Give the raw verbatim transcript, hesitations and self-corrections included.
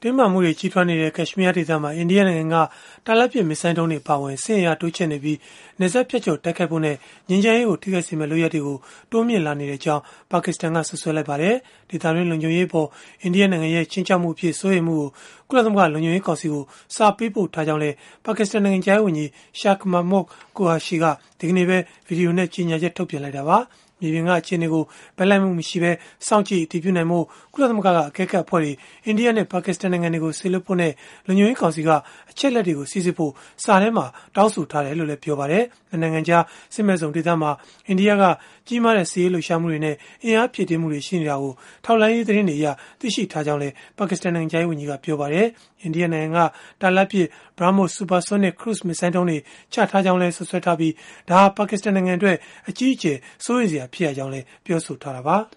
တင်းမာမှုတွေကြီးထွားနေတဲ့ကက်ရှ်မီးယားဒေသမှာအိန္ဒိယနိုင်ငံကတာလတ်ပစ်မစ်ဆိုင်းဒုံးတွေပါဝင်ဆင်ရတိုးချဲ့နေပြီးနေဆက်ဖြတ်ကျော်တိုက်ခိုက်ဖို့နဲ့ငြိမ်းချမ်းရေးကိုထိခိုက်စေမယ့်လုပ်ရပ်တွေကိုတိုးမြင့်လာနေတဲ့အကြောင်းပါကစ္စတန်ကဆွဆွဲလိုက်ပါတယ်။ဒေသတွင်းလုံခြုံရေးပေါ်အိန္ဒိယနိုင်ငံရဲ့ချင်းချောက်မှုအဖြစ်စိုးရိမ်မှုကိုကုလသမဂ္ဂလုံခြုံရေးကောင်စီကိုစာပေးပို့ထားကြောင်းလည်းပါကစ္စတန်နိုင်ငံသားဝန်ကြီးရှာခ်မာမုတ်ကိုဟာရှီကဒီကနေ့ပဲဗီဒီယိုနဲ့ကြေညာချက်ထုတ်ပြန်လိုက်တာပါ။မြေပြင်ကအခြေအနေကိုဗက်လိုက်မှုမရှိဘဲစောင့်ကြည့်အတည်ပြုနိုင်မှုကုလသမဂ္ဂကအကဲခတ်အဖွဲ့တွေအိန္ဒိယနဲ့ပါကစ္စတန်နိုင်ငံတွေကိုဆေလွတ်ဖို့နဲ့လူမျိုးရေးကောင်စီကအချက်လက်တွေကိုစီစစ်ဖို့စာထဲမှာတောင်းဆိုထားတယ်လို့လည်းပြောပါတယ်။နိုင်ငံခြားစစ်မဲ့စုံဒေသမှာအိန္ဒိယကကြီးမားတဲ့စီးရေးလှုပ်ရှားမှုတွေနဲ့အင်အားဖြည့်တင်းမှုတွေရှိနေတာကိုထောက်လှမ်းရေးသတင်းတွေအရသိရှိထားကြောင်းလည်းပါကစ္စတန်နိုင်ငံသားဝန်ကြီးကပြောပါတယ်။အိန္ဒိယနိုင်ငံကတာလတ်ပစ် BrahMos Supersonic Cruise မစ်ဆိုင်းဒုံးတွေချထားကြောင်းလည်းဆွဆွဲထားပြီးဒါဟာပါကစ္စတန်နိုင်ငံအတွက်အကြီးအကျယ်စိုးရိမ်စရာဖြစ်ရကြောင်းလည်းပြောဆိုထားတာပါ။